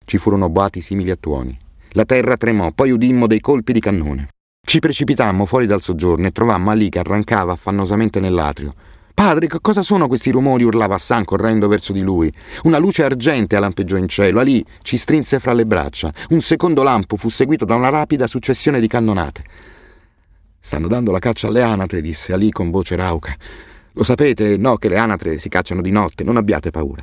Ci furono boati simili a tuoni. La terra tremò, poi udimmo dei colpi di cannone. Ci precipitammo fuori dal soggiorno e trovammo Ali che arrancava affannosamente nell'atrio. «Padre, che cosa sono questi rumori?» urlava Hassan correndo verso di lui. Una luce argentea lampeggiò in cielo. Ali ci strinse fra le braccia. Un secondo lampo fu seguito da una rapida successione di cannonate. «Stanno dando la caccia alle anatre», disse Ali con voce rauca. «Lo sapete, no, che le anatre si cacciano di notte, non abbiate paura».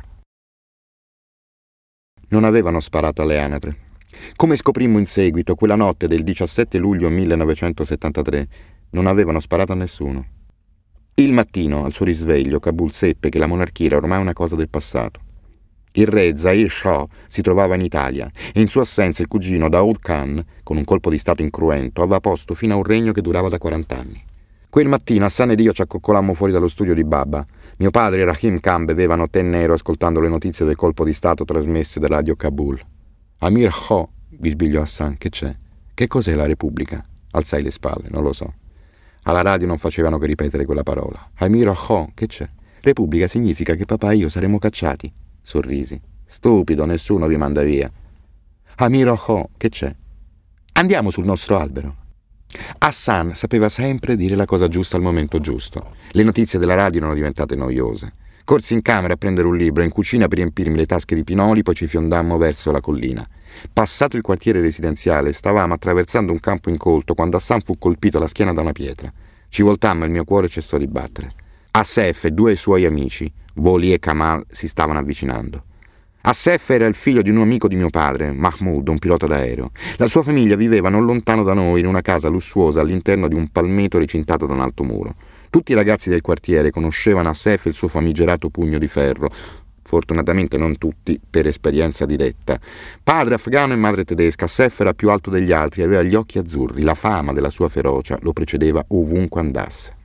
Non avevano sparato alle anatre. Come scoprimmo in seguito, quella notte del 17 luglio 1973 non avevano sparato a nessuno. Il mattino, al suo risveglio, Kabul seppe che la monarchia era ormai una cosa del passato. Il re Zahir Shah si trovava in Italia e in sua assenza il cugino Daoud Khan, con un colpo di stato incruento, aveva posto fino a un regno che durava da 40 anni. Quel mattino Hassan ed io ci accoccolammo fuori dallo studio di Baba. Mio padre e Rahim Khan bevevano tè nero ascoltando le notizie del colpo di stato trasmesse da Radio Kabul. «Amir Kho», bisbigliò Hassan, «che c'è? Che cos'è la Repubblica?» Alzai le spalle, non lo so. Alla radio non facevano che ripetere quella parola. «Amir Kho, che c'è? Repubblica significa che papà e io saremo cacciati». Sorrisi. «Stupido, nessuno vi manda via». «Amir Kho, che c'è? Andiamo sul nostro albero». Hassan sapeva sempre dire la cosa giusta al momento giusto. Le notizie della radio erano diventate noiose. Corsi in camera a prendere un libro, in cucina per riempirmi le tasche di pinoli, poi ci fiondammo verso la collina. Passato il quartiere residenziale, stavamo attraversando un campo incolto quando Hassan fu colpito alla schiena da una pietra. Ci voltammo e il mio cuore cessò di battere. Assef e due suoi amici, Voli e Kamal, si stavano avvicinando. Assef era il figlio di un amico di mio padre, Mahmoud, un pilota d'aereo. La sua famiglia viveva non lontano da noi, in una casa lussuosa all'interno di un palmeto recintato da un alto muro. Tutti i ragazzi del quartiere conoscevano Assef e il suo famigerato pugno di ferro. Fortunatamente non tutti, per esperienza diretta. Padre afgano e madre tedesca, Assef era più alto degli altri e aveva gli occhi azzurri. La fama della sua ferocia lo precedeva ovunque andasse.